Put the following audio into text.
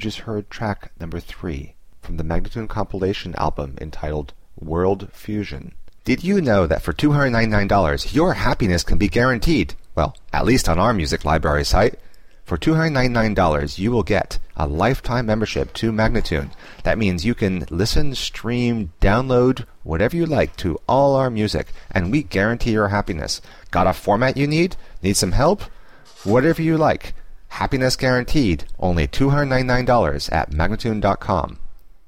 just heard track number 3 from the Magnatune compilation album entitled World Fusion. Did you know that for $299 your happiness can be guaranteed? Well, at least on our music library site. For $299 you will get a lifetime membership to Magnatune. That means you can listen, stream, download, whatever you like to all our music, and we guarantee your happiness. Got a format you need? Need some help? Whatever you like. Happiness guaranteed. Only $299 at Magnatune.com.